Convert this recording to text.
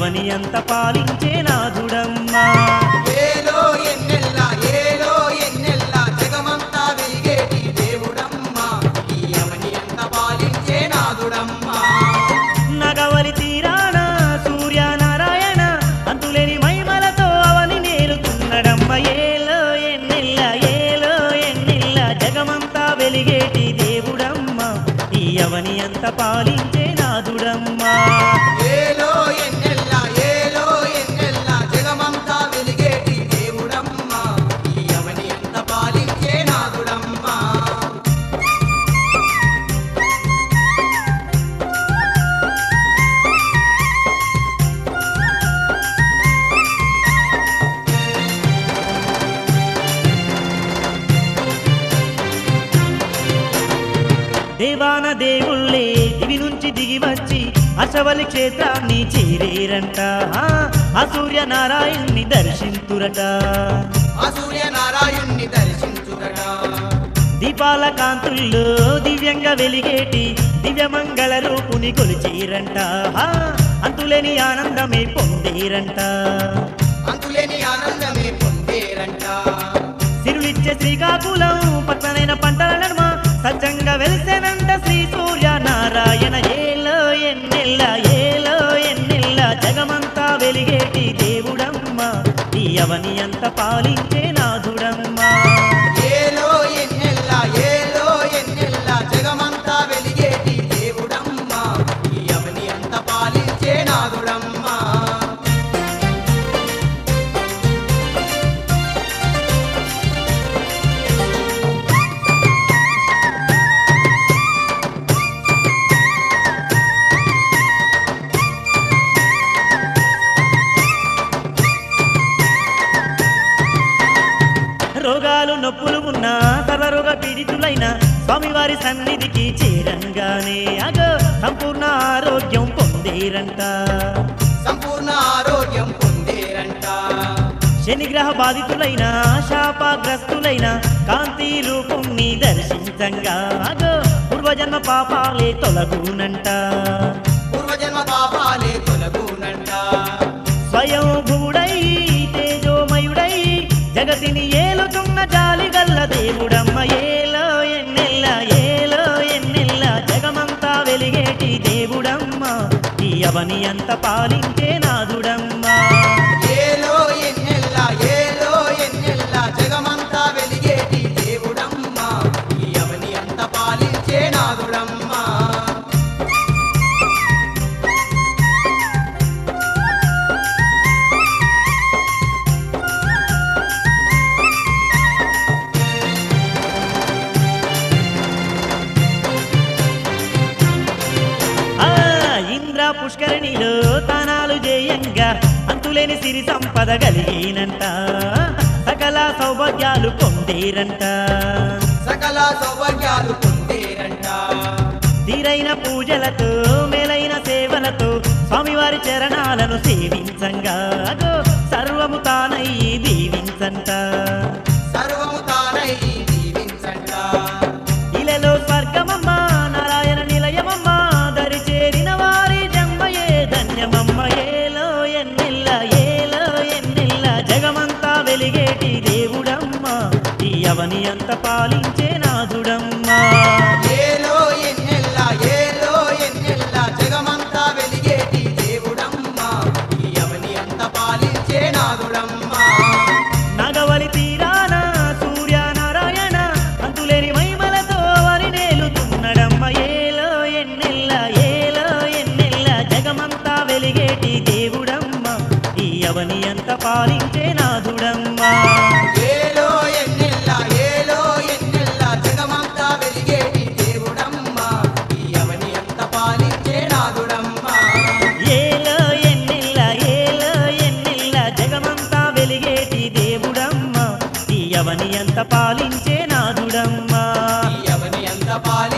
అవని అంత పాలించే నాథుడమ్మా ఏలో ఎన్నెల్ల జగమంతా వెలిగేటి దేవుడమ్మా ఈ అవని అంత పాలించే నాథుడమ్మా నగవలి తీరాన సూర్యనారాయణ అంతులేని మహిమలతో అవని నేలుతున్నాడమ్మ ఏలో ఎన్నెల్ల జగమంతా వెలిగేటి దేవుడమ్మా ఈ అవని అంత పాలించే నాథుడమ్మా ఏలో ఎన్నెల్ల జగమంతా వెలిగేటి దేవుడమ్మా ఈ అవని అంత పాలించే నాథుడమ్మా దేవాన దేవుళ్ళే దివి నుంచి దిగి వచ్చి అశవలి క్షేత్రాన్ని చేరేరంట ఆ సూర్యనారాయణ్ణి దర్శింతురట ఆ సూర్యనారాయణ్ణి దర్శించురట దీపాల కాంతుల్లో దివ్యంగా వెలిగేటి దివ్యమంగళ రూపుని కొలిచేరంట అంతులేని ఆనందమే పొందేరంట అంతులేని ఆనందమే పొందేరంట సిరులిచ్చే శ్రీకాకుళం పచ్చనైన పంటల నడుమ సజ్జంగా వెలిసేనంట శ్రీ సూర్యనారాయణ ఏలో ఎన్నెల్ల జగమంతా వెలిగేటి దేవుడమ్మా ఈ అవని అంత పాలించే నాథుడమ్మా ఏలో ఎన్నెల్ల జగమంతా వెలిగేటి దేవుడమ్మా ఈ అవని అంత పాలించే నాథుడమ్మా రోగాలు నొప్పులు ఉన్నా సర్వరోగ పీడితులైన స్వామివారి సన్నిధికి చేరంగానే అగో సంపూర్ణ ఆరోగ్యం పొందేరంట సంపూర్ణ ఆరోగ్యం పొందేరంట శనిగ్రహ బాధితులైన శాపగ్రస్తులైన కాంతి రూపుణ్ణి దర్శించంగా అగో పూర్వజన్మ పాపాలే తొలగునంట పూర్వజన్మ పాపాలే తొలగునంట స్వయం భూడై తేజోమయుడై జగతిని ఏలుతున్న జాలిగల్ల దేవుడమ్మ ఏలో ఎన్నెల్ల జగమంతా వెలిగేటి దేవుడమ్మ ఈ అవని అంత పాలించే నాథుడమ్మా ఏలో ఎన్నెల్ల జగమంతా వెలిగేటి దేవుడమ్మా ఈ అవని అంత పాలించే నాథుడమ్మా ఇంద్ర పుష్కరిణిలో తానాలు జయంగా అంతులేని సిరి సంపద కలిగినంట సకల సౌభాగ్యాలు పొందేరంట సకల సౌభాగ్యాలు పొందేరంట తీరైన పూజలతో మేలైన సేవలతో స్వామివారి చరణాలను సేవించంగా అగో సర్వము తానయ్యి దీవించంట సర్వము తానై దీవించంట ఇలలో స్వర్గమమ్మ నారాయణ నిలయమమ్మ దరి చేరిన వారి జన్మయే ధన్యమమ్మ ఏలో ఎన్నెల్ల జగమంతా వెలిగేటి దేవుడమ్మ ఈ అవని అంత పాలించే నాథుడమ్మా ఏలో ఎన్నెల్ల జగమంతా వెలిగేటి దేవుడమ్మా ఈ అవని అంత పాలించే నాథుడమ్మా నగవలి తీరాన సూర్యనారాయణ అంతులేని మహిమలతో అవని నేలుతున్నాడమ్మ ఏలో ఎన్నెల్ల జగమంతా వెలిగేటి దేవుడమ్మ ఈ అవని అంత పాలించే నాథుడమ్మా ఏలో ఎన్నెల్ల జగమంతా వెలిగేటి దేవుడమ్మా ఈ అవని అంత పాలించే నాథుడమ్మా ఏలో ఎన్నెల్ల జగమంతా వెలిగేటి దేవుడమ్మ ఈ అవని అంత పాలించే నాథుడమ్మా ఈ అవని అంత పాలి